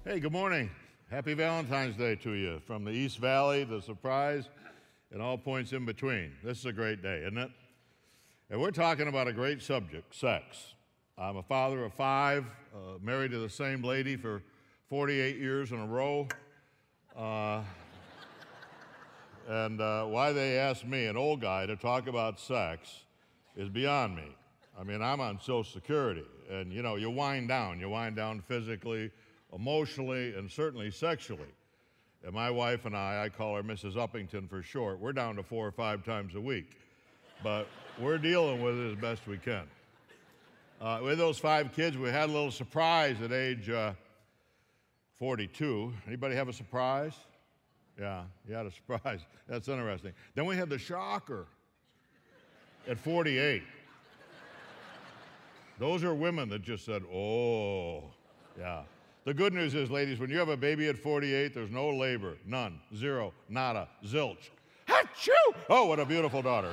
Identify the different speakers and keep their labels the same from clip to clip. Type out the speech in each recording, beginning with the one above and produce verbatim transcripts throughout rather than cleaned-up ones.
Speaker 1: Hey, good morning. Happy Valentine's Day to you from the East Valley, the Surprise, and all points in between. This is a great day, isn't it? And we're talking about a great subject, sex. I'm a father of five, uh, married to the same lady for forty-eight years in a row. Uh, and uh, why they asked me, an old guy, to talk about sex is beyond me. I mean, I'm on Social Security, and you know, you wind down. You wind down physically, emotionally, and certainly sexually. And my wife and I, I call her Missus Uppington for short, we're down to four or five times a week. But we're dealing with it as best we can. Uh, with those five kids, we had a little surprise at age uh, forty-two. Anybody have a surprise? Yeah, you had a surprise. That's interesting. Then we had the shocker at forty-eight. Those are women that just said, oh, yeah. The good news is, ladies, when you have a baby at forty-eight, there's no labor, none, zero, nada, zilch. Achoo! Oh, what a beautiful daughter.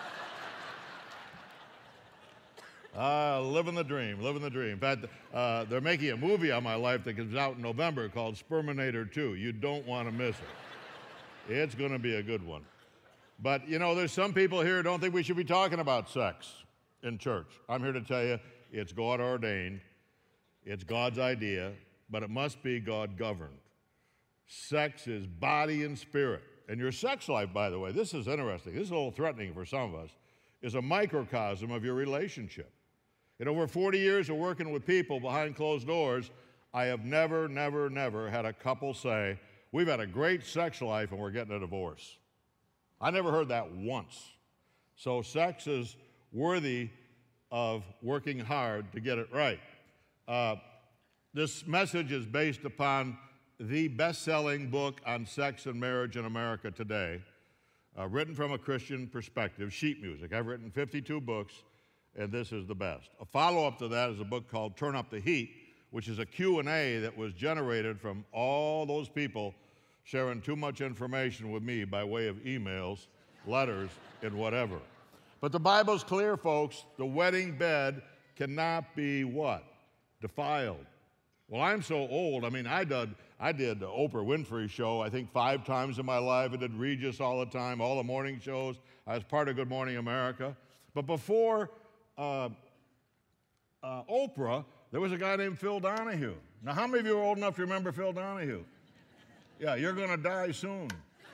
Speaker 1: Ah, uh, living the dream, living the dream. In fact, uh, they're making a movie on my life that comes out in November called Sperminator two. You don't want to miss it. It's going to be a good one. But, you know, there's some people here who don't think we should be talking about sex in church. I'm here to tell you, it's God ordained, it's God's idea, but it must be God governed. Sex is body and spirit. And your sex life, by the way, this is interesting, this is a little threatening for some of us, is a microcosm of your relationship. In over forty years of working with people behind closed doors, I have never, never, never had a couple say, we've had a great sex life and we're getting a divorce. I never heard that once. So sex is worthy of working hard to get it right. Uh, this message is based upon the best-selling book on sex and marriage in America today, uh, written from a Christian perspective, Sheet Music. I've written fifty-two books, and this is the best. A follow-up to that is a book called Turn Up the Heat, which is a Q and A that was generated from all those people sharing too much information with me by way of emails, letters, and whatever. But the Bible's clear, folks. The wedding bed cannot be what? Defiled. Well, I'm so old. I mean, I did, I did the Oprah Winfrey show, I think, five times in my life. I did Regis all the time, all the morning shows. I was part of Good Morning America. But before uh, uh, Oprah, there was a guy named Phil Donahue. Now, how many of you are old enough to remember Phil Donahue? Yeah, you're going to die soon.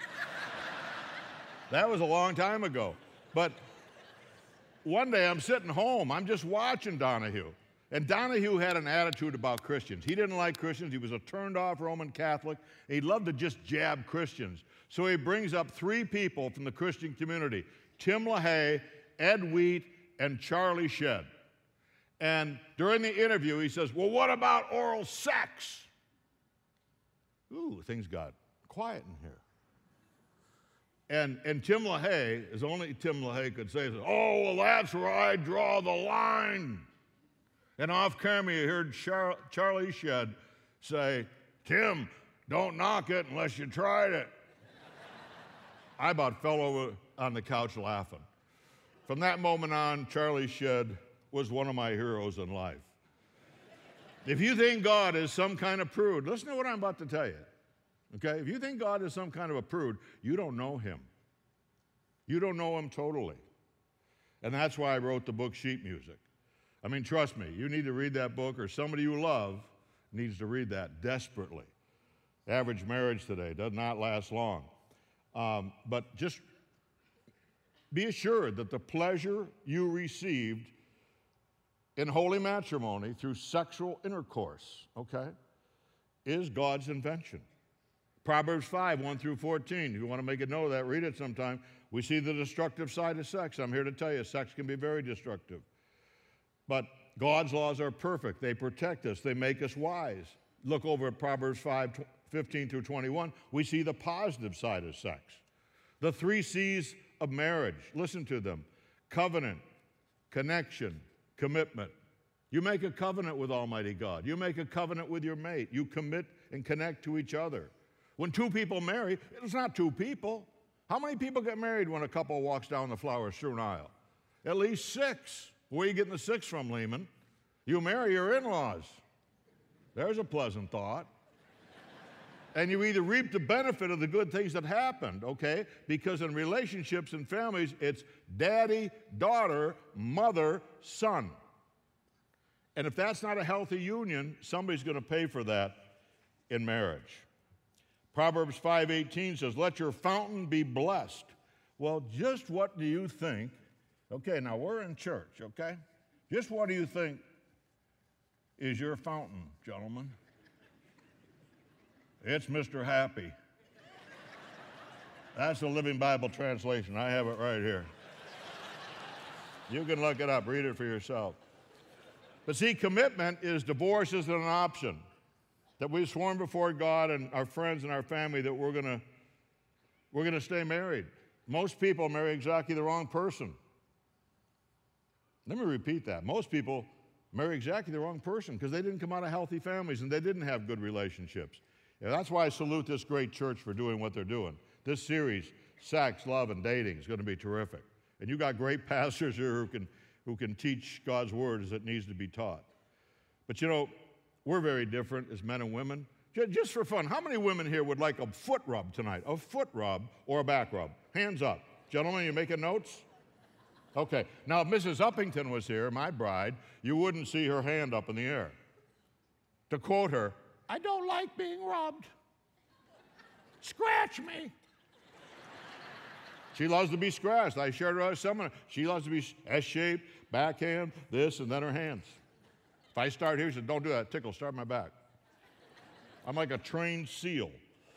Speaker 1: That was a long time ago. But one day I'm sitting home, I'm just watching Donahue. And Donahue had an attitude about Christians. He didn't like Christians. He was a turned-off Roman Catholic. He loved to just jab Christians. So he brings up three people from the Christian community, Tim LaHaye, Ed Wheat, and Charlie Shedd. And during the interview, he says, well, what about oral sex? Ooh, things got quiet in here. And, and Tim LaHaye, as only Tim LaHaye could say, says, oh, well, that's where I draw the line. And off camera, you heard Char- Charlie Shedd say, Tim, don't knock it unless you tried it. I about fell over on the couch laughing. From that moment on, Charlie Shedd was one of my heroes in life. If you think God is some kind of prude, listen to what I'm about to tell you. Okay? If you think God is some kind of a prude, you don't know him. You don't know him totally. And that's why I wrote the book Sheet Music. I mean, trust me, you need to read that book, or somebody you love needs to read that desperately. Average marriage today does not last long. Um, but just be assured that the pleasure you received in holy matrimony through sexual intercourse, okay, is God's invention. Proverbs five, one through fourteen. If you want to make a note of that, read it sometime. We see the destructive side of sex. I'm here to tell you, sex can be very destructive. But God's laws are perfect. They protect us. They make us wise. Look over at Proverbs five, fifteen through twenty-one. We see the positive side of sex. The three C's of marriage. Listen to them. Covenant, connection, commitment. You make a covenant with Almighty God. You make a covenant with your mate. You commit and connect to each other. When two people marry, it's not two people. How many people get married when a couple walks down the flower-strewn aisle? At least six. Where are you getting the six from, Lehman? You marry your in-laws. There's a pleasant thought. And you either reap the benefit of the good things that happened, okay? Because in relationships and families, it's daddy, daughter, mother, son. And if that's not a healthy union, somebody's going to pay for that in marriage. Proverbs five eighteen says, let your fountain be blessed. Well, just what do you think? Okay, now we're in church, okay? Just what do you think is your fountain, gentlemen? It's Mister Happy. That's the Living Bible translation. I have it right here. You can look it up, read it for yourself. But see, commitment is divorce isn't an option. That we've sworn before God and our friends and our family that we're gonna we're gonna stay married. Most people marry exactly the wrong person. Let me repeat that. Most people marry exactly the wrong person because they didn't come out of healthy families and they didn't have good relationships. And that's why I salute this great church for doing what they're doing. This series, Sex, Love, and Dating, is going to be terrific. And you got great pastors here who can, who can teach God's word as it needs to be taught. But you know, we're very different as men and women. Just for fun, how many women here would like a foot rub tonight? A foot rub or a back rub? Hands up. Gentlemen, you making notes? Okay. Now, if Missus Uppington was here, my bride, you wouldn't see her hand up in the air. To quote her, I don't like being rubbed. Scratch me. She loves to be scratched. I shared her with someone. She loves to be S-shaped, backhand, this, and then her hands. If I start here, she said, don't do that. Tickle, start my back. I'm like a trained seal.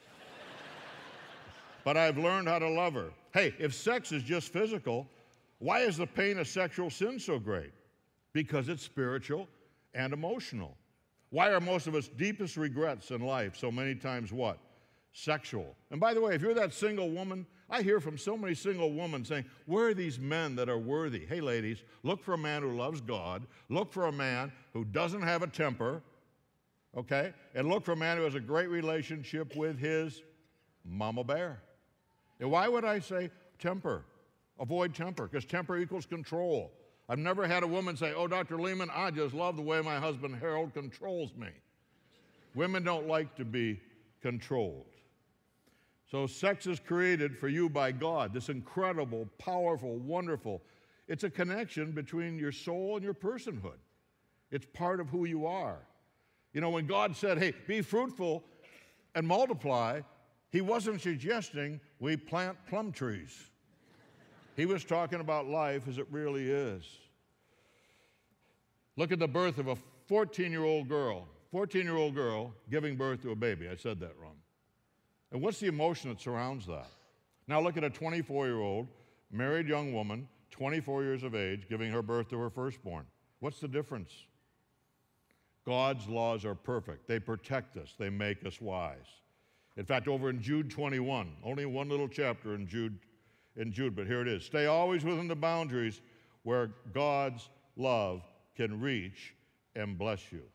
Speaker 1: But I've learned how to love her. Hey, if sex is just physical, why is the pain of sexual sin so great? Because it's spiritual and emotional. Why are most of us deepest regrets in life so many times what? Sexual. And by the way, if you're that single woman, I hear from so many single women saying, where are these men that are worthy? Hey, ladies, look for a man who loves God. Look for a man who doesn't have a temper, okay? And look for a man who has a great relationship with his mama bear. And why would I say temper? Avoid temper, because temper equals control. I've never had a woman say, oh, Doctor Lehman, I just love the way my husband Harold controls me. Women don't like to be controlled. So sex is created for you by God, this incredible, powerful, wonderful. It's a connection between your soul and your personhood. It's part of who you are. You know, when God said, hey, be fruitful and multiply, he wasn't suggesting we plant plum trees. He was talking about life as it really is. Look at the birth of a fourteen-year-old girl, fourteen-year-old girl giving birth to a baby. I said that wrong. And what's the emotion that surrounds that? Now look at a twenty-four-year-old married young woman, twenty-four years of age, giving her birth to her firstborn. What's the difference? God's laws are perfect. They protect us. They make us wise. In fact, over in Jude twenty-one, only one little chapter in Jude, in Jude, but here it is. Stay always within the boundaries where God's love can reach and bless you.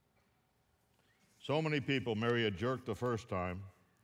Speaker 1: So many people marry a jerk the first time,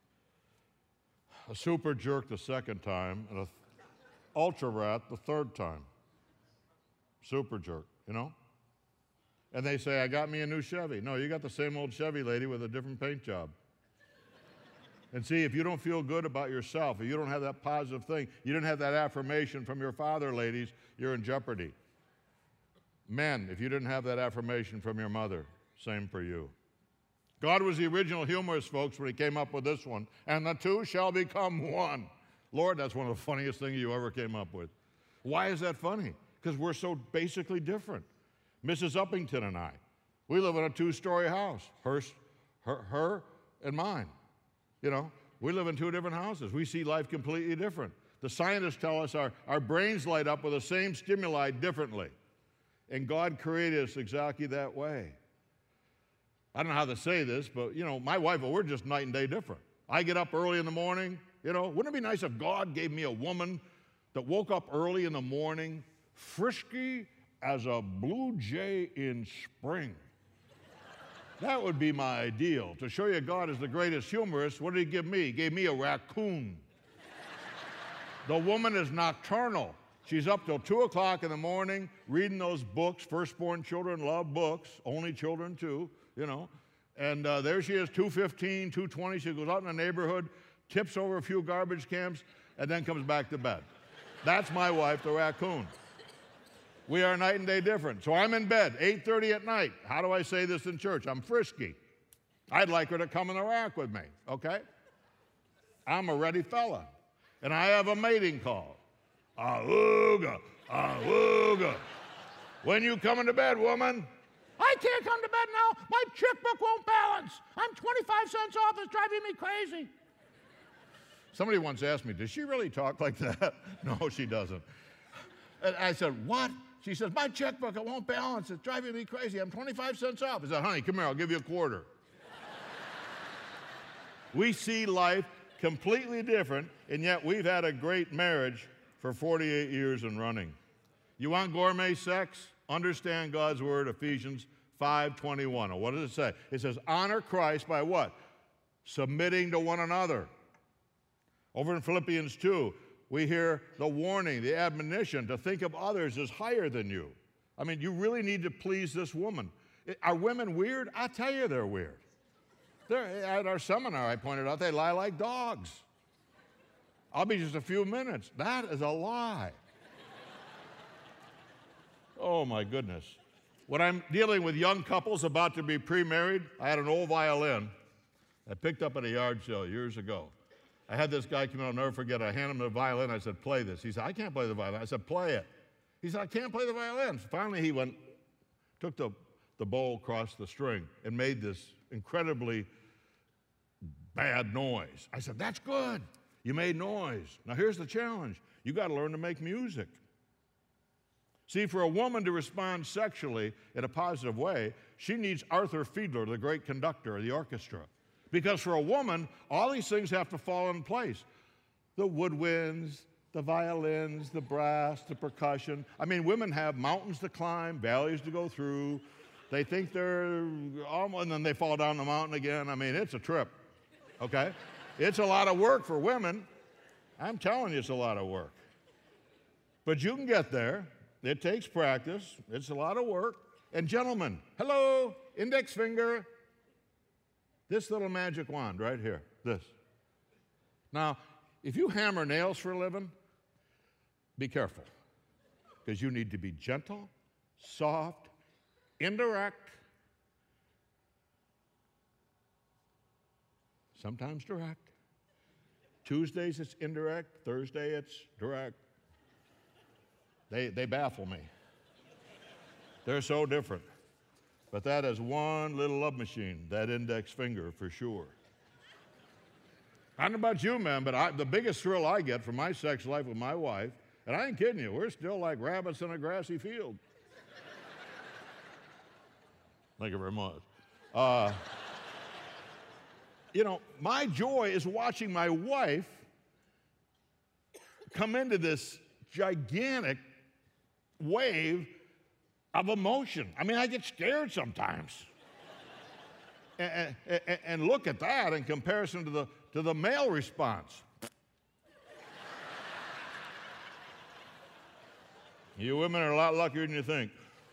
Speaker 1: a super jerk the second time, and an ultra rat the third time. Super jerk, you know? And they say, I got me a new Chevy. No, you got the same old Chevy, lady, with a different paint job. And see, if you don't feel good about yourself, if you don't have that positive thing, you didn't have that affirmation from your father, ladies, you're in jeopardy. Men, if you didn't have that affirmation from your mother, same for you. God was the original humorist, folks, when he came up with this one. And the two shall become one. Lord, that's one of the funniest things you ever came up with. Why is that funny? Because we're so basically different. Missus Uppington and I, we live in a two-story house, her, her, her and mine. You know, we live in two different houses. We see life completely different. The scientists tell us our, our brains light up with the same stimuli differently. And God created us exactly that way. I don't know how to say this, but, you know, my wife, well, we're just night and day different. I get up early in the morning, you know. Wouldn't it be nice if God gave me a woman that woke up early in the morning, frisky as a blue jay in spring? That would be my ideal. To show you God is the greatest humorist, what did he give me? He gave me a raccoon. The woman is nocturnal. She's up till two o'clock in the morning reading those books. Firstborn children love books, only children too, you know. And uh, there she is, two fifteen, two twenty. She goes out in the neighborhood, tips over a few garbage cans, and then comes back to bed. That's my wife, the raccoon. We are night and day different. So I'm in bed, eight thirty at night. How do I say this in church? I'm frisky. I'd like her to come in the rack with me, okay? I'm a ready fella. And I have a mating call. Ahooga, ahooga. When you coming to bed, woman? I can't come to bed now. My checkbook won't balance. I'm twenty-five cents off. It's driving me crazy. Somebody once asked me, does she really talk like that? No, she doesn't. And I said, what? She says, my checkbook, it won't balance. It's driving me crazy. I'm twenty-five cents off. I said, honey, come here. I'll give you a quarter. We see life completely different, and yet we've had a great marriage for forty-eight years and running. You want gourmet sex? Understand God's word, Ephesians five twenty-one. What does it say? It says, honor Christ by what? Submitting to one another. Over in Philippians two, we hear the warning, the admonition to think of others as higher than you. I mean, you really need to please this woman. Are women weird? I tell you they're weird. They're, at our seminar, I pointed out, they lie like dogs. I'll be just a few minutes. That is a lie. Oh, my goodness. When I'm dealing with young couples about to be pre-married, I had an old violin I picked up at a yard sale years ago. I had this guy come out, I'll never forget, I handed him the violin, I said, play this. He said, I can't play the violin. I said, play it. He said, I can't play the violin. Finally, he went, took the, the bowl across the string and made this incredibly bad noise. I said, that's good. You made noise. Now here's the challenge. You got to learn to make music. See, for a woman to respond sexually in a positive way, she needs Arthur Fiedler, the great conductor of the orchestra. Because for a woman, all these things have to fall in place. The woodwinds, the violins, the brass, the percussion. I mean, women have mountains to climb, valleys to go through. They think they're almost, and then they fall down the mountain again. I mean, it's a trip, okay? It's a lot of work for women. I'm telling you, it's a lot of work. But you can get there. It takes practice. It's a lot of work. And gentlemen, hello, index finger. This little magic wand right here, this. Now, if you hammer nails for a living, be careful, because you need to be gentle, soft, indirect, sometimes direct. Tuesdays it's indirect, Thursday it's direct. They, they baffle me. They're so different. But that is one little love machine, that index finger for sure. I don't know about you, man, but I, the biggest thrill I get from my sex life with my wife, and I ain't kidding you, we're still like rabbits in a grassy field. Thank you very much. Uh, you know, my joy is watching my wife come into this gigantic wave of emotion. I mean, I get scared sometimes. and, and, and look at that in comparison to the, to the male response. You women are a lot luckier than you think.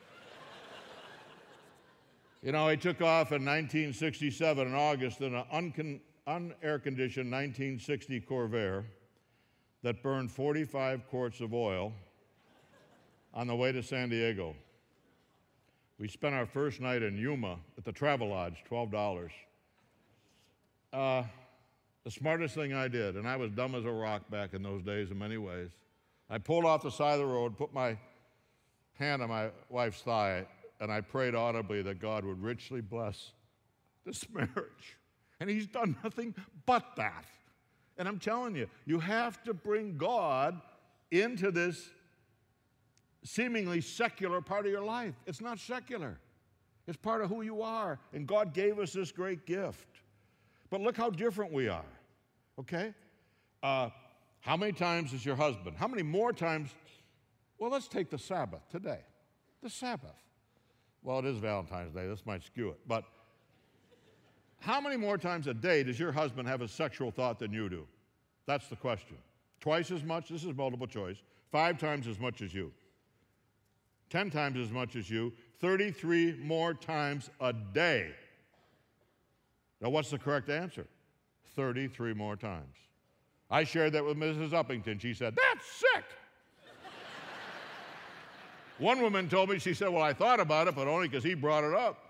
Speaker 1: You know, I took off in nineteen sixty-seven in August in an un-air-conditioned nineteen sixty Corvair that burned forty-five quarts of oil on the way to San Diego. We spent our first night in Yuma at the Travelodge, twelve dollars. Uh, the smartest thing I did, and I was dumb as a rock back in those days in many ways, I pulled off the side of the road, put my hand on my wife's thigh, and I prayed audibly that God would richly bless this marriage. And he's done nothing but that. And I'm telling you, you have to bring God into this seemingly secular part of your life. It's not secular. It's part of who you are. And God gave us this great gift. But look how different we are, okay? Uh, how many times is your husband? How many more times? Well, let's take the Sabbath today. The Sabbath. Well, it is Valentine's Day. This might skew it. But how many more times a day does your husband have a sexual thought than you do? That's the question. Twice as much? This is multiple choice. Five times as much as you. Ten times as much as you. thirty-three more times a day. Now, what's the correct answer? thirty-three more times. I shared that with Missus Uppington. She said, "That's sick." One woman told me, she said, "Well, I thought about it, but only because he brought it up."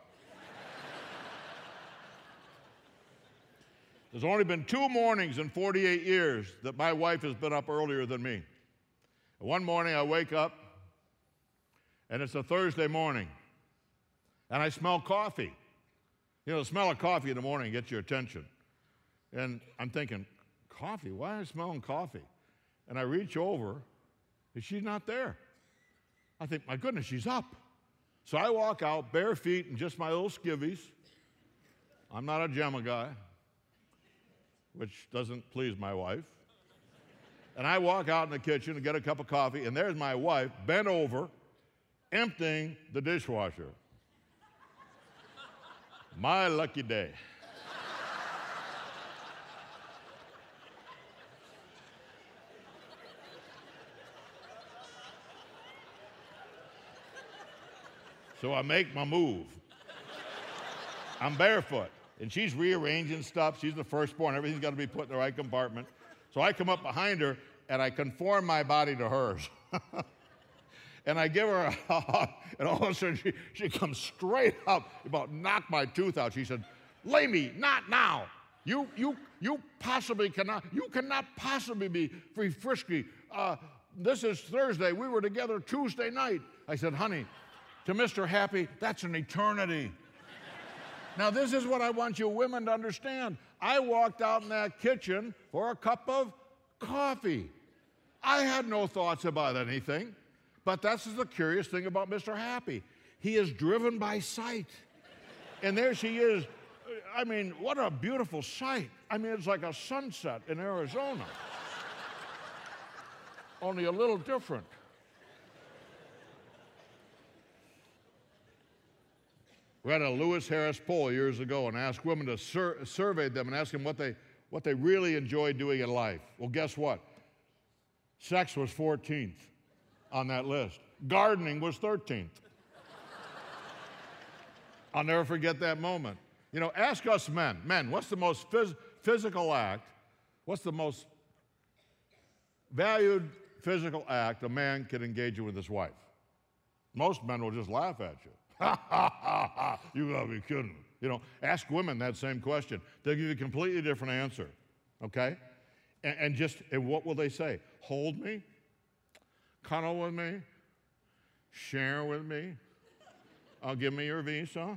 Speaker 1: There's only been two mornings in forty-eight years that my wife has been up earlier than me. One morning I wake up, and it's a Thursday morning, and I smell coffee. You know, the smell of coffee in the morning gets your attention. And I'm thinking, coffee? Why am I smelling coffee? And I reach over, and she's not there. I think, my goodness, she's up. So I walk out, bare feet and just my little skivvies. I'm not a Gemma guy, which doesn't please my wife. And I walk out in the kitchen to get a cup of coffee, and there's my wife bent over, emptying the dishwasher. My lucky day. So I make my move. I'm barefoot, and she's rearranging stuff. She's the firstborn. Everything's got to be put in the right compartment. So I come up behind her, and I conform my body to hers. And I give her a hug, and all of a sudden she, she comes straight up, about knocked my tooth out. She said, "Lamy, not now. You, you, you possibly cannot, you cannot possibly be free frisky. Uh, this is Thursday. We were together Tuesday night." I said, "Honey, to Mister Happy, that's an eternity." Now, this is what I want you women to understand. I walked out in that kitchen for a cup of coffee. I had no thoughts about anything, but that's the curious thing about Mister Happy. He is driven by sight. And there she is. I mean, what a beautiful sight. I mean, it's like a sunset in Arizona, only a little different. We had a Lewis Harris poll years ago and asked women to sur survey them and ask them what they, what they really enjoy doing in life. Well, guess what? Sex was fourteenth on that list. Gardening was thirteenth. I'll never forget that moment. You know, ask us men. Men, what's the most phys physical act? What's the most valued physical act a man can engage in with his wife? Most men will just laugh at you. Ha, ha, ha, ha. You gotta be kidding. You know, ask women that same question. They'll give you a completely different answer, okay? And, and just, and what will they say? Hold me, cuddle with me, share with me, I'll give me your visa.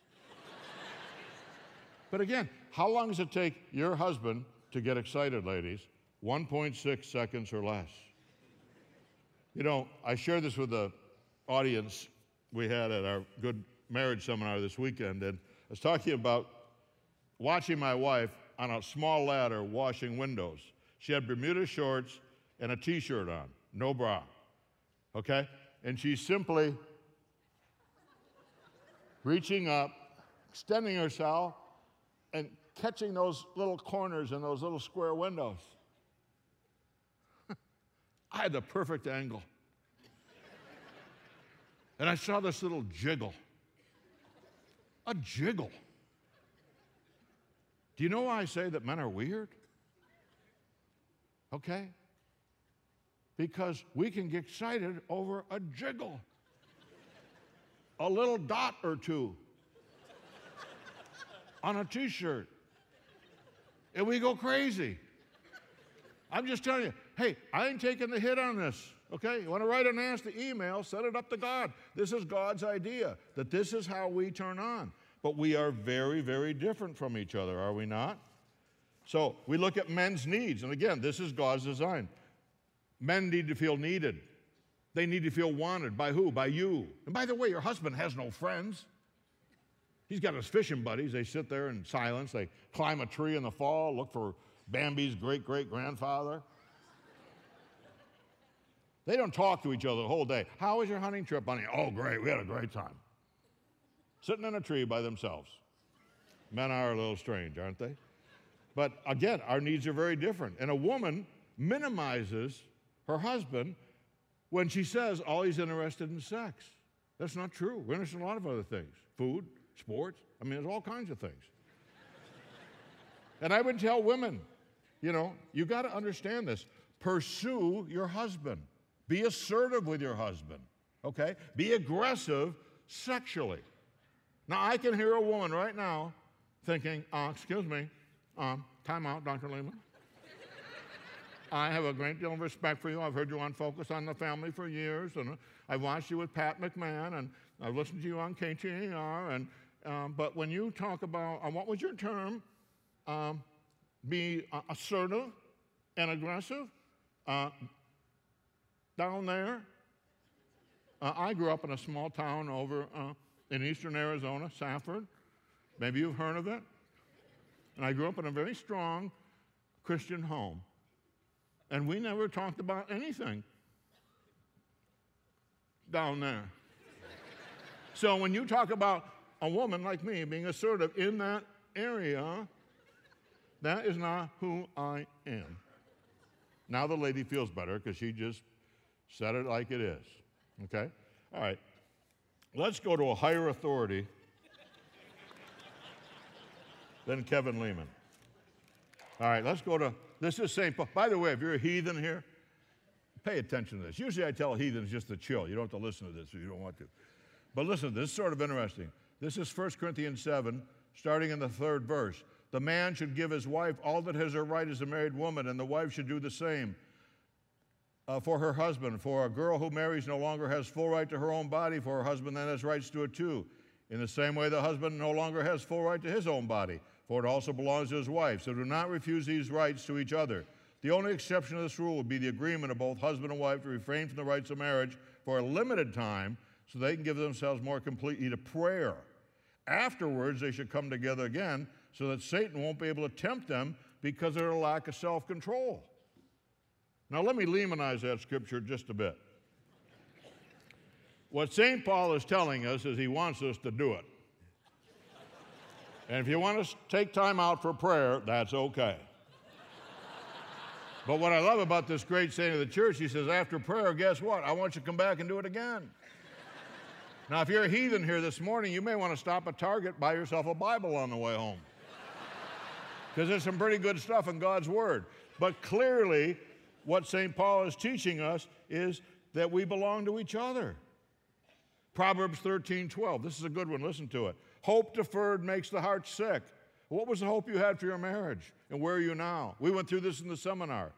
Speaker 1: But again, how long does it take your husband to get excited, ladies? one point six seconds or less. You know, I shared this with the audience we had at our Good Marriage Seminar this weekend, and I was talking about watching my wife on a small ladder washing windows. She had Bermuda shorts and a t-shirt on, no bra, okay? And she's simply reaching up, extending herself, and catching those little corners in those little square windows. I had the perfect angle. And I saw this little jiggle. A jiggle. Do you know why I say that men are weird? Okay? Because we can get excited over a jiggle. A little dot or two on a t-shirt. And we go crazy. I'm just telling you, hey, I ain't taking the hit on this. Okay, you want to write a nasty email, send it up to God. This is God's idea, that this is how we turn on. But we are very, very different from each other, are we not? So we look at men's needs, and again, this is God's design. Men need to feel needed. They need to feel wanted. By who? By you. And by the way, your husband has no friends. He's got his fishing buddies. They sit there in silence. They climb a tree in the fall, look for Bambi's great-great-grandfather. They don't talk to each other the whole day. How was your hunting trip, honey? Oh, great. We had a great time. Sitting in a tree by themselves. Men are a little strange, aren't they? But again, our needs are very different. And a woman minimizes her husband when she says all he's interested in sex. That's not true. We're interested in a lot of other things. Food, sports. I mean, there's all kinds of things. And I would tell women, you know, you got to understand this. Pursue your husband. Be assertive with your husband, okay? Be aggressive sexually. Now, I can hear a woman right now thinking, uh, excuse me, um, time out, Doctor Lehman. I have a great deal of respect for you. I've heard you on Focus on the Family for years, and I've watched you with Pat McMahon, and I've listened to you on K T A R, and, um, but when you talk about, uh, what was your term? Um, be uh, assertive and aggressive. Uh, down there, uh, I grew up in a small town over uh, in eastern Arizona, Safford. Maybe you've heard of it. And I grew up in a very strong Christian home. And we never talked about anything down there. So when you talk about a woman like me being assertive in that area, that is not who I am. Now the lady feels better because she just said it like it is. Okay? All right. Let's go to a higher authority than Kevin Lehman. All right, let's go to, this is Saint Paul. By the way, if you're a heathen here, pay attention to this. Usually I tell heathens just to chill. You don't have to listen to this if you don't want to. But listen, this is sort of interesting. This is First Corinthians seven, starting in the third verse. The man should give his wife all that is her right as a married woman, and the wife should do the same uh, for her husband. For a girl who marries no longer has full right to her own body, for her husband then has rights to it too. In the same way, the husband no longer has full right to his own body, for it also belongs to his wife. So do not refuse these rights to each other. The only exception to this rule would be the agreement of both husband and wife to refrain from the rights of marriage for a limited time so they can give themselves more completely to prayer. Afterwards, they should come together again so that Satan won't be able to tempt them because of their lack of self-control. Now, let me Lehmanize that scripture just a bit. What Saint Paul is telling us is he wants us to do it. And if you want to take time out for prayer, that's okay. But what I love about this great saint of the church, he says, after prayer, guess what? I want you to come back and do it again. Now, if you're a heathen here this morning, you may want to stop at Target, buy yourself a Bible on the way home. Because there's some pretty good stuff in God's Word. But clearly, what Saint Paul is teaching us is that we belong to each other. Proverbs thirteen twelve. This is a good one. Listen to it. Hope deferred makes the heart sick. What was the hope you had for your marriage? And where are you now? We went through this in the seminar.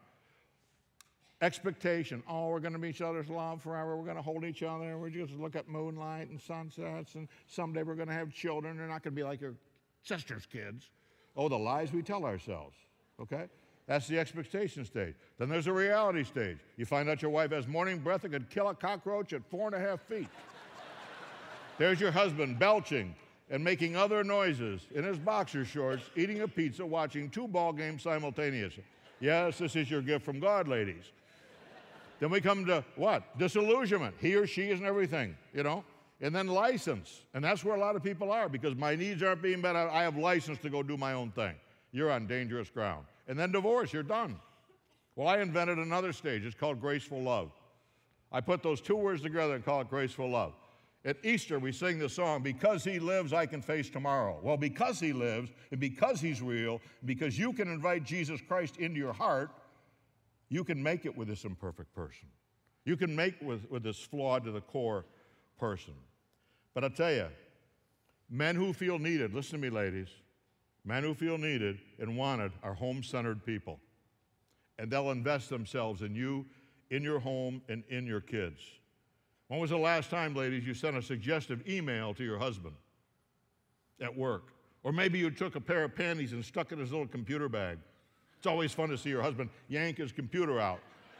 Speaker 1: Expectation. Oh, we're going to be each other's love forever. We're going to hold each other. We're just look at moonlight and sunsets. And someday we're going to have children. They're not going to be like your sister's kids. Oh, the lies we tell ourselves. Okay? That's the expectation stage. Then there's a reality stage. You find out your wife has morning breath and could kill a cockroach at four and a half feet. There's your husband belching and making other noises in his boxer shorts, eating a pizza, watching two ball games simultaneously. Yes, this is your gift from God, ladies. Then we come to what? Disillusionment. He or she isn't everything, you know? And then license. And that's where a lot of people are because my needs aren't being met. I have license to go do my own thing. You're on dangerous ground. And then divorce. You're done. Well, I invented another stage. It's called graceful love. I put those two words together and call it graceful love. At Easter, we sing the song, because he lives, I can face tomorrow. Well, because he lives, and because he's real, because you can invite Jesus Christ into your heart, you can make it with this imperfect person. You can make it with, with this flawed to the core person. But I tell you, men who feel needed, listen to me, ladies, men who feel needed and wanted are home-centered people. And they'll invest themselves in you, in your home, and in your kids. When was the last time, ladies, you sent a suggestive email to your husband at work? Or maybe you took a pair of panties and stuck it in his little computer bag. It's always fun to see your husband yank his computer out.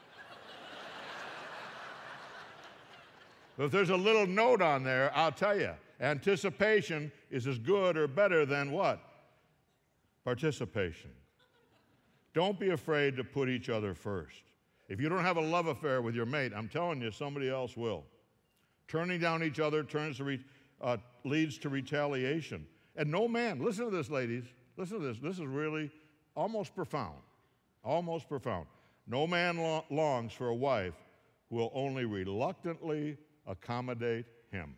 Speaker 1: But if there's a little note on there, I'll tell you, anticipation is as good or better than what? Participation. Don't be afraid to put each other first. If you don't have a love affair with your mate, I'm telling you, somebody else will. Turning down each other turns to re, uh, leads to retaliation. And no man, listen to this, ladies, listen to this. This is really almost profound, almost profound. No man lo- longs for a wife who will only reluctantly accommodate him.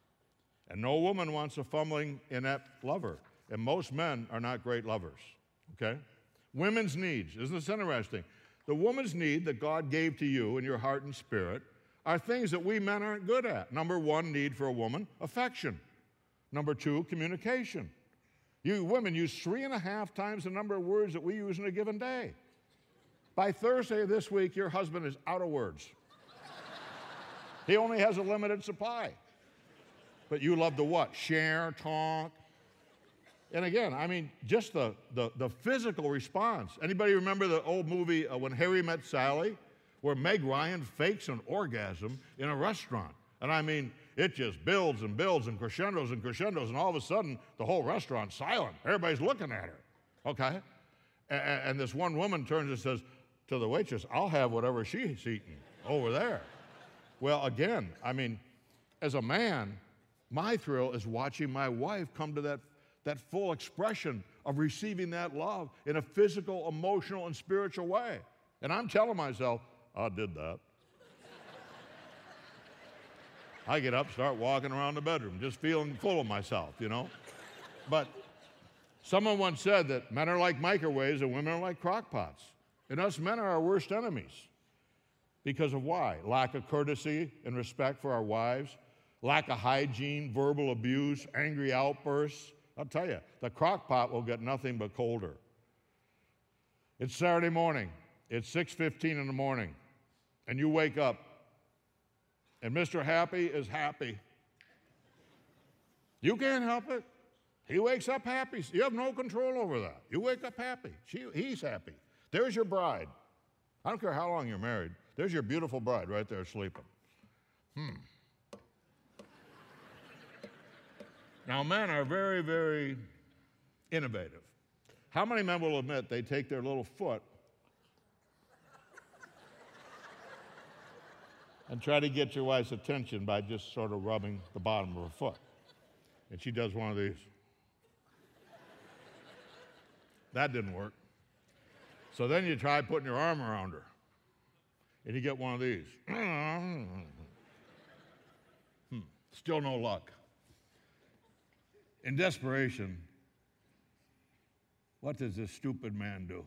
Speaker 1: And no woman wants a fumbling, inept lover. And most men are not great lovers, okay? Women's needs. Isn't this interesting? The woman's need that God gave to you in your heart and spirit are things that we men aren't good at. Number one need for a woman, affection. Number two, communication. You women use three and a half times the number of words that we use in a given day. By Thursday of this week, your husband is out of words. He only has a limited supply. But you love to what? Share, talk. And again, I mean, just the, the, the physical response. Anybody remember the old movie uh, When Harry Met Sally, where Meg Ryan fakes an orgasm in a restaurant? And I mean, it just builds and builds and crescendos and crescendos, and all of a sudden, the whole restaurant's silent. Everybody's looking at her, okay? And, and this one woman turns and says to the waitress, I'll have whatever she's eating over there. Well, again, I mean, as a man, my thrill is watching my wife come to that, that full expression of receiving that love in a physical, emotional, and spiritual way. And I'm telling myself, I did that. I get up, start walking around the bedroom, just feeling full of myself, you know. But someone once said that men are like microwaves and women are like crock pots. And us men are our worst enemies. Because of why? Lack of courtesy and respect for our wives, lack of hygiene, verbal abuse, angry outbursts. I'll tell you, the crock pot will get nothing but colder. It's Saturday morning. It's six fifteen in the morning. And you wake up, and Mister Happy is happy. You can't help it. He wakes up happy. You have no control over that. You wake up happy. She, he's happy. There's your bride. I don't care how long you're married. There's your beautiful bride right there sleeping. Hmm. Now, men are very, very innovative. How many men will admit they take their little foot and try to get your wife's attention by just sort of rubbing the bottom of her foot? And she does one of these. That didn't work. So then you try putting your arm around her, and you get one of these. hmm. Still no luck. In desperation, what does this stupid man do?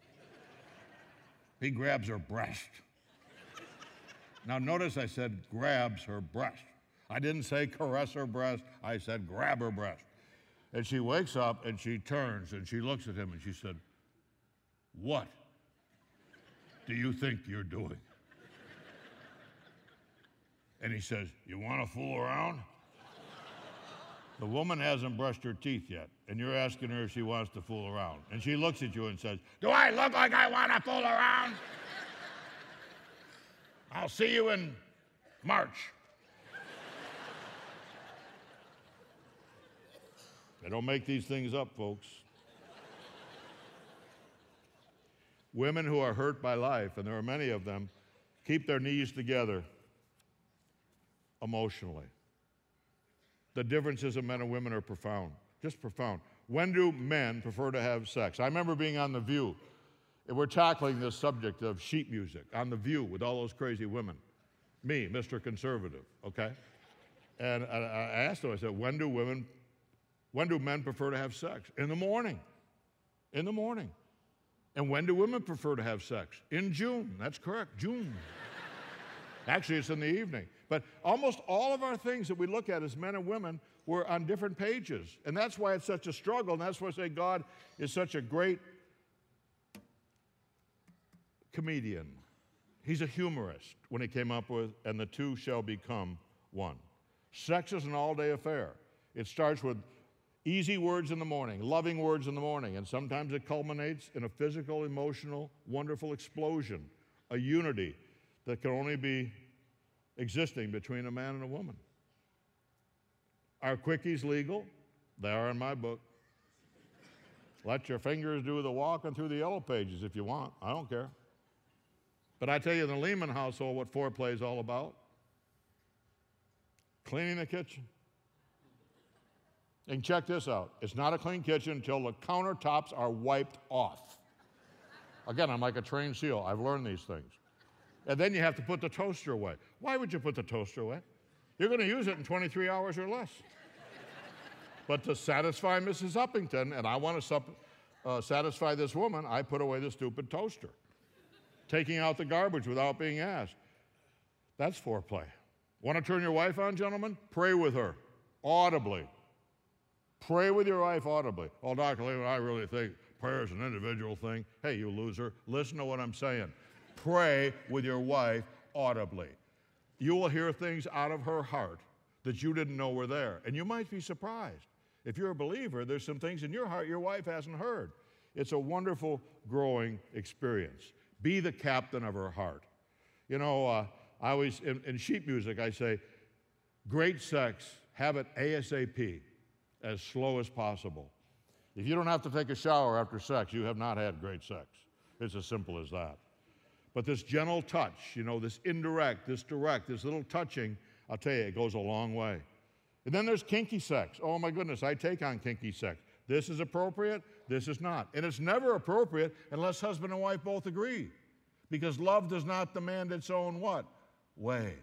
Speaker 1: He grabs her breast. Now notice I said grabs her breast. I didn't say caress her breast. I said grab her breast. And she wakes up and she turns and she looks at him and she said, what do you think you're doing? And he says, you want to fool around? The woman hasn't brushed her teeth yet, and you're asking her if she wants to fool around. And she looks at you and says, do I look like I want to fool around? I'll see you in March. They don't make these things up, folks. Women who are hurt by life, and there are many of them, keep their knees together emotionally. The differences of men and women are profound, just profound. When do men prefer to have sex? I remember being on The View, and we're tackling this subject of sheet music on The View with all those crazy women. Me, Mister Conservative, okay? And I, I asked them, I said, when do women, when do men prefer to have sex? In the morning, in the morning. And when do women prefer to have sex? In June, that's correct, June. Actually, it's in the evening. But almost all of our things that we look at as men and women were on different pages. And that's why it's such a struggle, and that's why I say God is such a great comedian. He's a humorist when he came up with, and the two shall become one. Sex is an all-day affair. It starts with easy words in the morning, loving words in the morning, and sometimes it culminates in a physical, emotional, wonderful explosion, a unity that can only be existing between a man and a woman. Are quickies legal? They are in my book. Let your fingers do the walking through the yellow pages if you want. I don't care. But I tell you, in the Lehman household, what foreplay is all about? Cleaning the kitchen. And check this out. It's not a clean kitchen until the countertops are wiped off. Again, I'm like a trained SEAL. I've learned these things. And then you have to put the toaster away. Why would you put the toaster away? You're going to use it in twenty-three hours or less. But to satisfy Missus Uppington, and I want to sup uh, satisfy this woman, I put away the stupid toaster. Taking out the garbage without being asked. That's foreplay. Want to turn your wife on, gentlemen? Pray with her, audibly. Pray with your wife audibly. Oh, Doctor Lehman, I really think prayer is an individual thing. Hey, you loser, listen to what I'm saying. Pray with your wife audibly. You will hear things out of her heart that you didn't know were there. And you might be surprised. If you're a believer, there's some things in your heart your wife hasn't heard. It's a wonderful growing experience. Be the captain of her heart. You know, uh, I always, in, in sheet music, I say, great sex, have it ASAP, as slow as possible. If you don't have to take a shower after sex, you have not had great sex. It's as simple as that. But this gentle touch, you know, this indirect, this direct, this little touching, I'll tell you, it goes a long way. And then there's kinky sex. Oh my goodness, I take on kinky sex. This is appropriate, this is not. And it's never appropriate unless husband and wife both agree. Because love does not demand its own what? Way.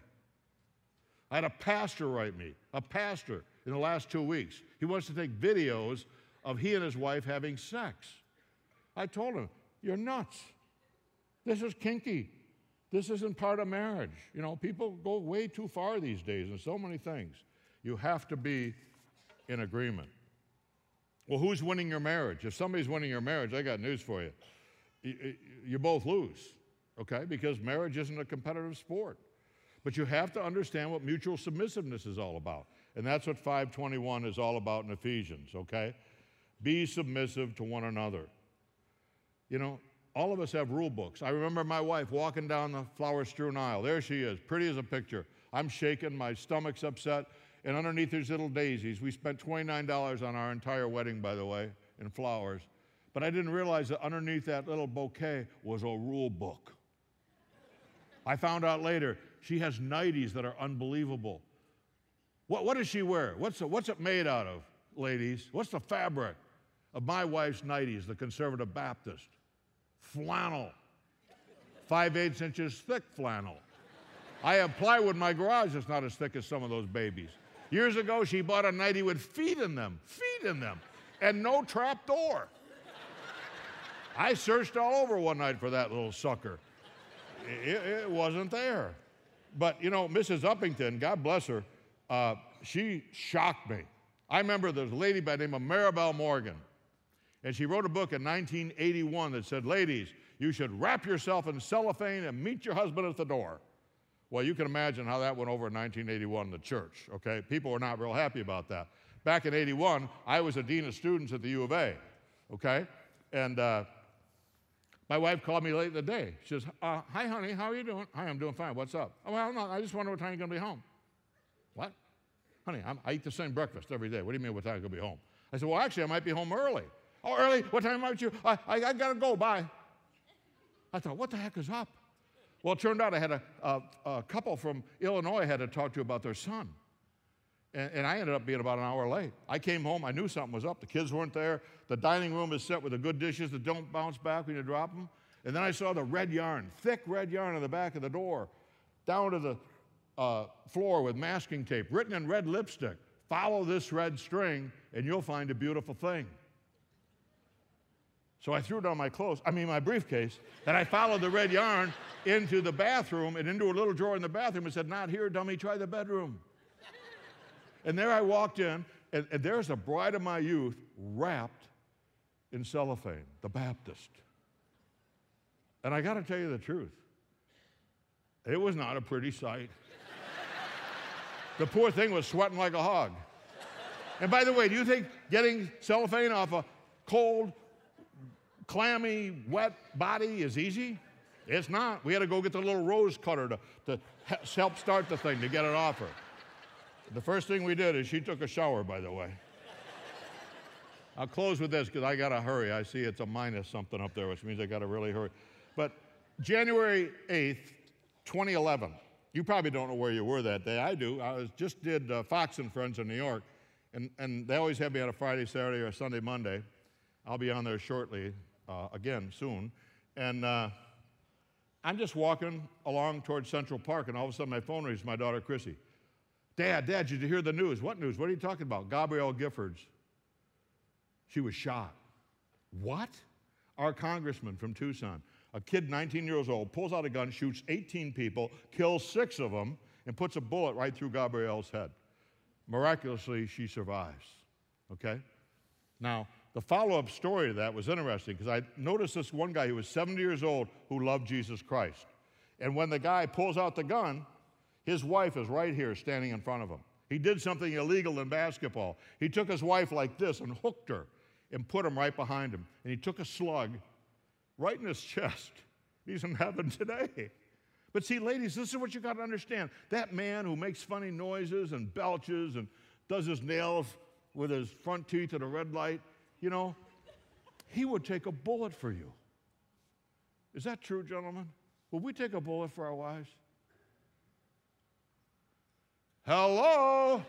Speaker 1: I had a pastor write me, a pastor in the last two weeks. He wants to take videos of he and his wife having sex. I told him, you're nuts. This is kinky. This isn't part of marriage. You know, people go way too far these days in so many things. You have to be in agreement. Well, who's winning your marriage? If somebody's winning your marriage, I got news for you. You, you both lose, okay? Because marriage isn't a competitive sport. But you have to understand what mutual submissiveness is all about. And that's what five twenty-one is all about in Ephesians, okay? Be submissive to one another. You know, all of us have rule books. I remember my wife walking down the flower-strewn aisle. There she is, pretty as a picture. I'm shaking, my stomach's upset. And underneath these little daisies, we spent twenty-nine dollars on our entire wedding, by the way, in flowers. But I didn't realize that underneath that little bouquet was a rule book. I found out later, she has nighties that are unbelievable. What, what does she wear? What's it, what's it made out of, ladies? What's the fabric of my wife's nighties, the Conservative Baptist? Flannel. Five-eighths inches thick flannel. I have plywood in my garage that's not as thick as some of those babies. Years ago, she bought a nightie with feet in them, feet in them, and no trap door. I searched all over one night for that little sucker. It, it wasn't there. But, you know, Missus Uppington, God bless her, uh, she shocked me. I remember there's a lady by the name of Maribel Morgan, and she wrote a book in nineteen eighty-one that said, ladies, you should wrap yourself in cellophane and meet your husband at the door. Well, you can imagine how that went over in nineteen eighty-one in the church, okay? People were not real happy about that. Back in eighty-one, I was a dean of students at the U of A, okay? And uh, my wife called me late in the day. She says, uh, hi, honey, how are you doing? Hi, I'm doing fine. What's up? Oh, well, no, I just wonder what time you're going to be home. What? Honey, I'm, I eat the same breakfast every day. What do you mean what time you're going to be home? I said, well, actually, I might be home early. Oh, early? What time might you? I, I, I got to go. Bye. I thought, what the heck is up? Well, it turned out I had a, a, a couple from Illinois I had to talk to about their son. And, and I ended up being about an hour late. I came home. I knew something was up. The kids weren't there. The dining room is set with the good dishes that don't bounce back when you drop them. And then I saw the red yarn, thick red yarn on the back of the door, down to the uh, floor with masking tape, written in red lipstick. Follow this red string, and you'll find a beautiful thing. So I threw down my clothes, I mean my briefcase, and I followed the red yarn into the bathroom and into a little drawer in the bathroom and said, not here, dummy, try the bedroom. And there I walked in, and, and there's the bride of my youth wrapped in cellophane, the Baptist. And I got to tell you the truth, it was not a pretty sight. The poor thing was sweating like a hog. And by the way, do you think getting cellophane off a cold, clammy, wet body is easy? It's not. We had to go get the little rose cutter to, to help start the thing, to get it off her. The first thing we did is she took a shower, by the way. I'll close with this because I got to hurry. I see it's a minus something up there, which means I got to really hurry. But January eighth, twenty eleven, you probably don't know where you were that day. I do. I was, just did uh, Fox and Friends in New York, and, and they always have me on a Friday, Saturday, or Sunday, Monday. I'll be on there shortly, uh, again, soon. And uh, I'm just walking along towards Central Park, and all of a sudden my phone rings, my daughter, Chrissy. Dad, Dad, did you hear the news? What news? What are you talking about? Gabrielle Giffords. She was shot. What? Our congressman from Tucson, a kid nineteen years old, pulls out a gun, shoots eighteen people, kills six of them, and puts a bullet right through Gabrielle's head. Miraculously, she survives, okay? Now, the follow-up story to that was interesting because I noticed this one guy who was seventy years old who loved Jesus Christ. And when the guy pulls out the gun, his wife is right here standing in front of him. He did something illegal in basketball. He took his wife like this and hooked her and put him right behind him. And he took a slug right in his chest. He's in heaven today. But see, ladies, this is what you got to understand. That man who makes funny noises and belches and does his nails with his front teeth at a red light, you know, he would take a bullet for you. Is that true, gentlemen? Would we take a bullet for our wives? Hello?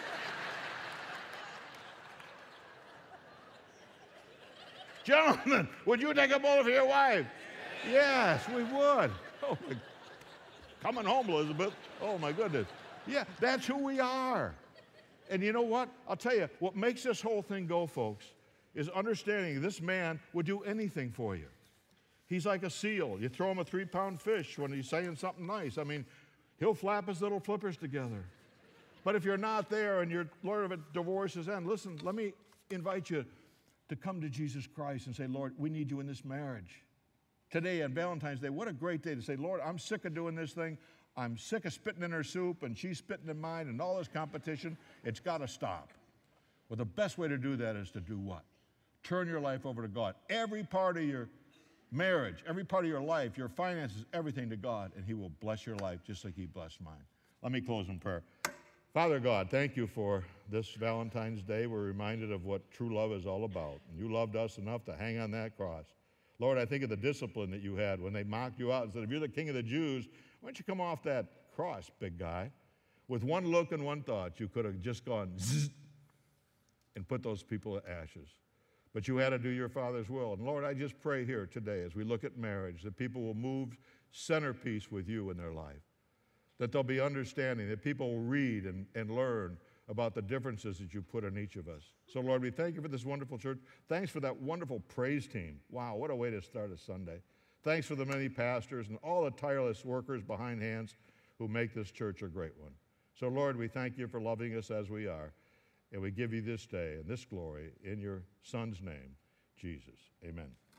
Speaker 1: Gentlemen, would you take a bullet for your wife? Yes, we would. Oh, my. Coming home, Elizabeth. Oh, my goodness. Yeah, that's who we are. And you know what? I'll tell you, what makes this whole thing go, folks, is understanding this man would do anything for you. He's like a seal. You throw him a three-pound fish when he's saying something nice. I mean, he'll flap his little flippers together. But if you're not there and your Lord of a divorce is end, listen, let me invite you to come to Jesus Christ and say, Lord, we need you in this marriage. Today on Valentine's Day, what a great day to say, Lord, I'm sick of doing this thing. I'm sick of spitting in her soup and she's spitting in mine and all this competition. It's got to stop. Well, the best way to do that is to do what? Turn your life over to God. Every part of your marriage, every part of your life, your finances, everything to God, and he will bless your life just like he blessed mine. Let me close in prayer. Father God, thank you for this Valentine's Day. We're reminded of what true love is all about. And you loved us enough to hang on that cross. Lord, I think of the discipline that you had when they mocked you out and said, if you're the king of the Jews, why don't you come off that cross, big guy? With one look and one thought, you could have just gone zzz and put those people to ashes. But you had to do your Father's will. And Lord, I just pray here today as we look at marriage that people will move centerpiece with you in their life, that there'll be understanding, that people will read and, and learn about the differences that you put in each of us. So, Lord, we thank you for this wonderful church. Thanks for that wonderful praise team. Wow, what a way to start a Sunday. Thanks for the many pastors and all the tireless workers behind hands who make this church a great one. So, Lord, we thank you for loving us as we are, and we give you this day and this glory in your Son's name, Jesus. Amen.